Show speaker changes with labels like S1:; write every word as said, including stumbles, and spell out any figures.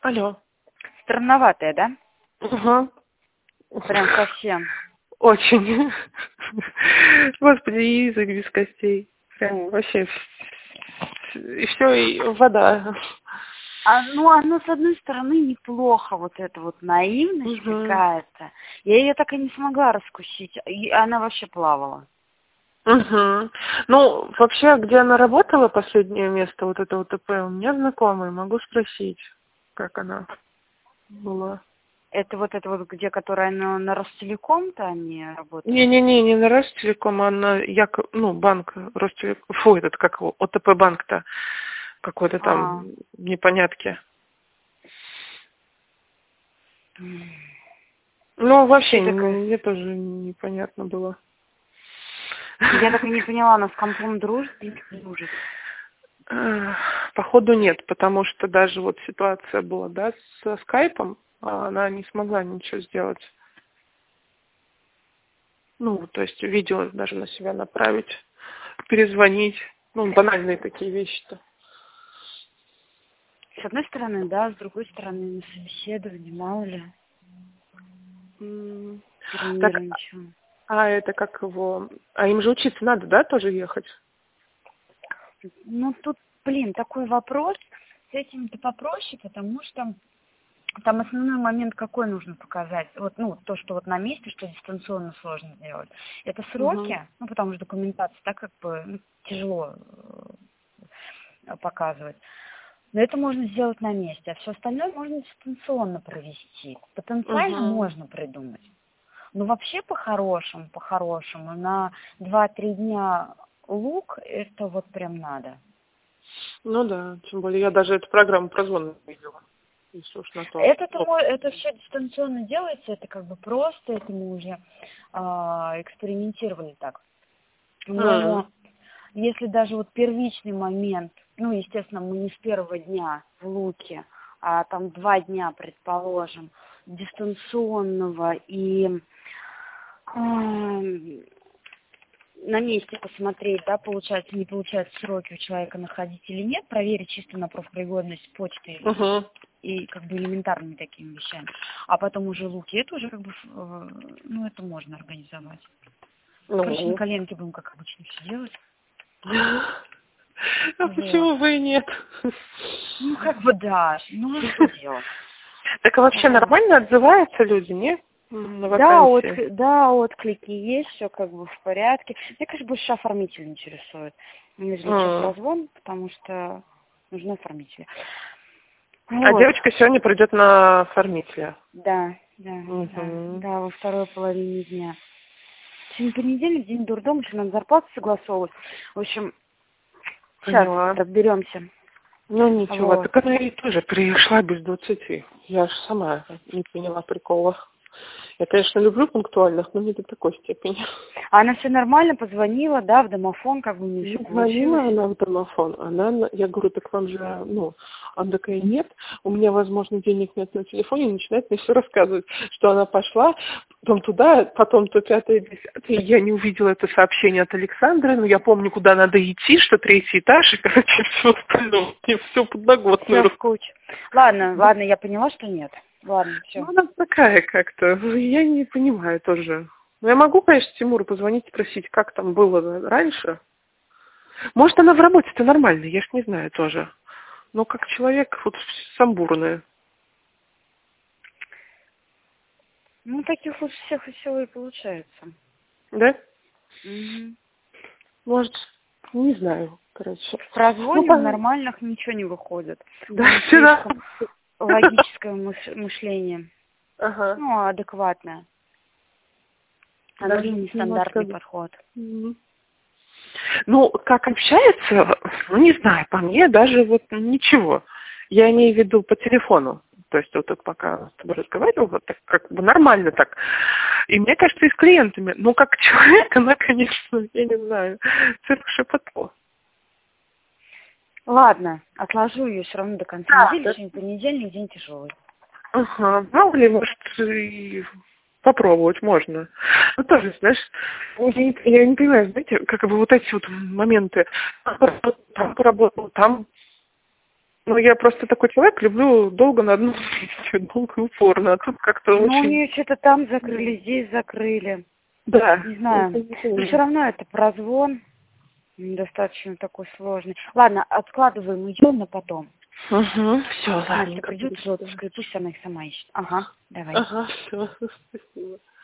S1: Алло.
S2: Странноватая, да?
S1: Угу.
S2: Прям совсем.
S1: Очень. Господи, язык без костей. Прям вообще. И все, и вода.
S2: А, ну, оно, с одной стороны, неплохо, вот эта вот наивность
S1: Угу.
S2: какая-то. Я ее так и не смогла раскусить. И она вообще плавала.
S1: Угу. Ну, вообще, где она работала, последнее место, вот это ОТП, у меня знакомый, могу спросить, как она была.
S2: Это вот это вот, где, которая на, на Ростелеком-то они работают?
S1: Не-не-не, не на Ростелеком, а на Як... ну, банк Ростелеком. Фу, этот как его, ОТП банк-то. Какой-то там
S2: А.
S1: непонятки. Ну, вообще,
S2: такое?
S1: мне тоже непонятно было.
S2: Я так и не поняла, она с компом дружит или не дружит?
S1: Походу нет, потому что даже вот ситуация была, да, со скайпом, она не смогла ничего сделать. Ну, то есть видео даже на себя направить, перезвонить. Ну, банальные такие вещи-то.
S2: С одной стороны, да, с другой стороны, на собеседовании, мало ли.
S1: М, Так,
S2: Перенервничала.
S1: а это как его... А им же учиться надо, да, тоже ехать?
S2: Ну, тут, блин, такой вопрос. С этим-то попроще, потому что там основной момент какой нужно показать. Вот, ну, то, что вот на месте, что дистанционно сложно делать. Это сроки,
S1: Угу.
S2: ну, потому что документация так как бы ну, тяжело э, показывать. Но это можно сделать на месте, а все остальное можно дистанционно провести. Потенциально
S1: Угу.
S2: можно придумать. Но вообще по-хорошему, по-хорошему, на два-три дня лук, это вот прям надо.
S1: Ну да, тем более я даже эту программу прозвон видела. Если уж на то.
S2: Это, это все дистанционно делается, это как бы просто, это мы уже а, экспериментировали так.
S1: А,
S2: Но если даже вот первичный момент, ну, естественно, мы не с первого дня в луке, а там два дня, предположим, дистанционного и э, на месте посмотреть, да, получается, не получается сроки у человека находить или нет, проверить чисто на профпригодность почты
S1: угу.
S2: и как бы элементарными такими вещами. А потом уже луки, это уже как бы, э, ну, это можно организовать. Короче, на
S1: Ну.
S2: коленке будем, как обычно, все делать.
S1: А
S2: Вот.
S1: почему бы и нет?
S2: Ну, как бы да. Ну, а что делать?
S1: Так а вообще
S2: Вот.
S1: нормально отзываются люди, не? На
S2: Да,
S1: вакансии?
S2: отк... да, отклики есть, все как бы в порядке. Мне, конечно, больше оформитель интересует, нежели чем
S1: А,
S2: прозвон, потому что нужны оформители.
S1: а
S2: Вот.
S1: девочка сегодня придет на оформителя.
S2: Да, да, да,
S1: Угу.
S2: да, во второй половине дня. Сегодня понедельник, день дурдом, еще надо зарплату согласовывать. В общем, сейчас
S1: Поняла.
S2: разберемся.
S1: Ну ничего,
S2: Вот.
S1: так она и тоже пришла без двадцати. Я же сама не поняла прикола. Я, конечно, люблю пунктуальных, но не до такой степени.
S2: А она все нормально, позвонила, да, в домофон, как бы у нее все
S1: Не звонила
S2: получилось.
S1: она в домофон, она, на- я говорю, так вам же, ну, она такая, нет, у меня, возможно, денег нет на телефоне, и начинает мне все рассказывать, что она пошла, потом туда, потом то пятое, десятое, я не увидела это сообщение от Александры, но я помню, куда надо идти, что третий этаж, и, короче, все остальное, мне все подноготную.
S2: Все в кучу. Ладно, ладно, я поняла, что нет. Ладно,
S1: Ну,
S2: все.
S1: она такая как-то, я не понимаю тоже. Ну, я могу, конечно, Тимуру позвонить, спросить, как там было раньше. Может, она в работе-то нормальная, я ж не знаю тоже. Но как человек вот самбурная.
S2: Ну, таких вот всех и всего и получается.
S1: Да?
S2: Угу.
S1: Может, не знаю, короче.
S2: В
S1: Ну,
S2: прозвоне в
S1: по...
S2: нормальных ничего не выходит. У
S1: Да,
S2: нее
S1: вчера.
S2: слишком логическое мыш- мышление.
S1: Ага.
S2: Ну, адекватное. А
S1: Даже
S2: нужен
S1: немножко...
S2: нестандартный подход.
S1: Мгм. Ну, как общается, ну, не знаю, по мне даже вот ничего. Я имею в виду по телефону. То есть вот пока с тобой разговаривала, вот так как бы нормально так. И мне кажется, и с клиентами. Ну, как человек, она, конечно, я не знаю, цирк шепотов.
S2: Ладно, отложу ее все равно до конца
S1: Да,
S2: недели.
S1: да.
S2: Сегодня понедельник, день тяжелый.
S1: Ага, мало ли, может, и попробовать можно. Ну, тоже, знаешь, я не, я не понимаю, знаете, как бы вот эти вот моменты. Там поработал, там, Ну, я просто такой человек, люблю долго на одном месте, долго и упорно, а тут как-то
S2: Ну,
S1: очень...
S2: у нее что-то там закрыли, здесь закрыли.
S1: Да.
S2: Не знаю. Но все равно это прозвон достаточно такой сложный. Ладно, откладываем ее на потом.
S1: Угу, все,
S2: Настя
S1: ладненько.
S2: придет в отпуск, и пусть она их сама ищет. Ага, давай.
S1: Ага, все, спасибо.